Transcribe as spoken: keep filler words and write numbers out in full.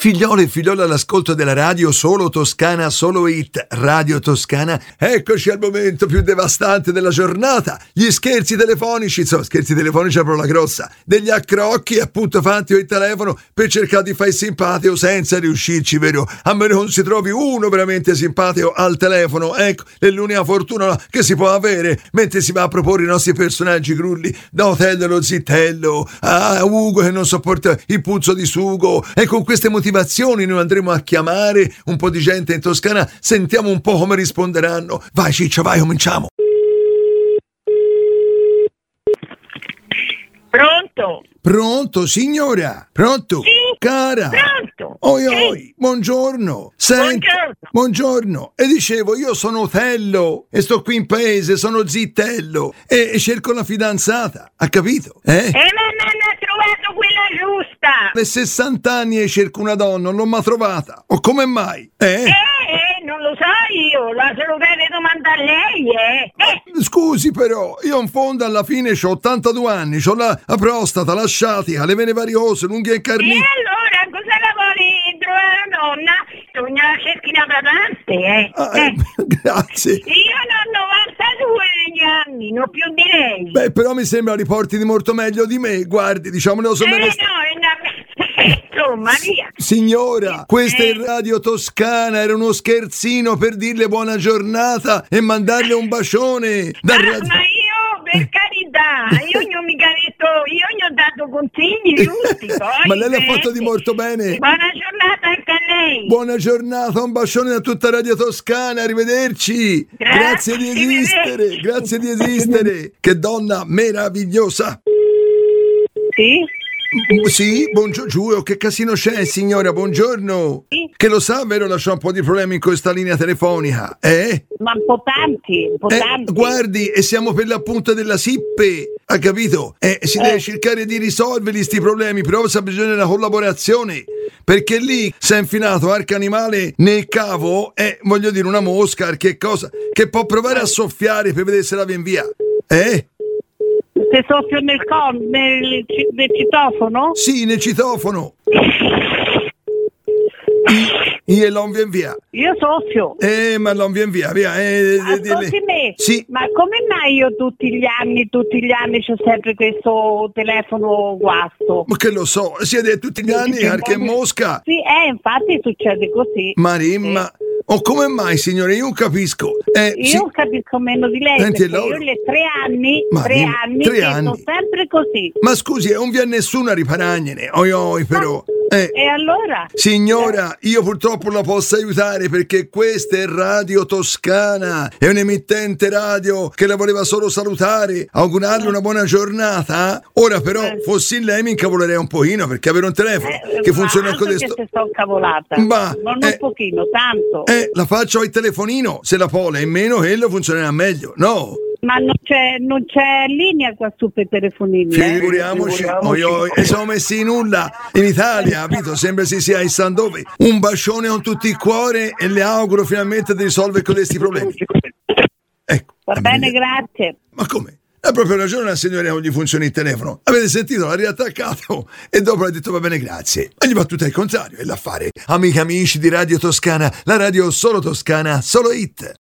Figliole e figliole all'ascolto della radio Solo Toscana, Solo Hit, Radio Toscana. Eccoci al momento più devastante della giornata. Gli scherzi telefonici, insomma, scherzi telefonici è proprio la grossa. Degli accrocchi appunto fatti il telefono per cercare di fare simpatico senza riuscirci, vero? A meno non si trovi uno veramente simpatico al telefono. Ecco, è l'unica fortuna che si può avere mentre si va a proporre i nostri personaggi grulli. Da Otello lo zitello, a Ugo che non sopporta il puzzo di sugo. E con queste motivazioni noi andremo a chiamare un po' di gente in Toscana, sentiamo un po' come risponderanno. Vai Ciccio, vai, cominciamo. Pronto? Pronto, signora? Pronto? Sì. Cara? Pronto? Oi, Sì. oi, buongiorno. Senta, Buongiorno. buongiorno. E dicevo, io sono Otello e sto qui in paese, sono zitello e, e cerco la fidanzata, ha capito? Eh? E non hanno trovato quella giusta. Le sessanta anni e cerco una donna, non l'ho mai trovata. O come mai? Eh? Eh, eh, non lo so io, la se lo deve domandare lei, eh. eh. Scusi però, io in fondo alla fine ho ottantadue anni, ho la, la prostata, la sciatica, le vene variose, l'unghia E incarnita. allora, cosa la vuoi trovare una donna? Bisogna cercare tante, eh. Ah, eh. eh, grazie. Io ne ho novantadue negli anni, non più di lei. Beh, però mi sembra riporti di molto meglio di me, guardi, diciamo, ne sono eh, meno... no, eh, no, insomma, via. Signora, questa è Eh. Radio Toscana, era uno scherzino per dirle buona giornata e mandarle un bacione. Da Ah, radio... ma io, per carità, io non mica detto, io gli ho dato consigli giusti, poi. Ma lei l'ha vedi. fatto di molto bene. Buona giornata anche a lei. Buona giornata, un bacione da tutta Radio Toscana, arrivederci. Grazie Grazie, di esistere, arrivederci. grazie di esistere. Che donna meravigliosa. Sì? Mm, Sì, buongiorno, giù, che casino c'è, signora, buongiorno. Sì. Che lo sa, vero, lascia un po' di problemi in questa linea telefonica, eh? Ma un po' tanti, un po' Eh, tanti. guardi, e siamo per l'appunto della SIPPE, ha capito? Eh, si Eh. deve cercare di risolverli sti problemi, però c'è bisogno della collaborazione, perché lì si è infilato arca animale nel cavo, e voglio dire una mosca, che cosa, che può provare a soffiare per vedere se la viene via, eh? Se soffio nel con, nel, ci- nel citofono? Sì, nel citofono. I- Io non viene via. Io soffio. Eh, ma non viene via, via. Eh, Ascolti me, Sì. ma come mai io tutti gli anni, tutti gli anni c'ho sempre questo telefono guasto? Ma che lo so, siete tutti gli anni arca e mosca. Sì, eh, infatti succede così. Marimma, o come mai, signore? Io non capisco. Eh, Io sì, capisco meno di lei, Senti, perché Laura- io le tre anni, Ma tre dimmi, anni, tre che anni? sono sempre così. ma scusi, non viene nessuno a riparagliene. Oi, oi, però. Eh, E allora? signora, io purtroppo la posso aiutare perché questa è Radio Toscana, è un'emittente radio che la voleva solo salutare, augurarle una buona giornata. Ora però, Eh. fossi lei mi incavolerei un pochino perché avere un telefono Eh, che ma funziona altro con che questo... se sto cavolata. Ma, non eh, un pochino, tanto. Eh, la faccio al telefonino, se la pola in meno quello funzionerà meglio, no? Ma non c'è, non c'è linea qua su per telefonini. eh? Figuriamoci, oi, oi, e siamo messi in nulla in Italia, capito? Sembra si sia in San dove. Un bacione con tutto il cuore e le auguro finalmente di risolvere con questi problemi. Ecco. Va a bene, vedere. grazie. Ma come? Ha proprio ragione la signora non gli funziona il telefono. Avete sentito? L'ha riattaccato e dopo ha detto va bene, grazie. Ma gli va tutto al contrario, è l'affare. Amiche amici di Radio Toscana, la radio Solo Toscana, Solo Hit.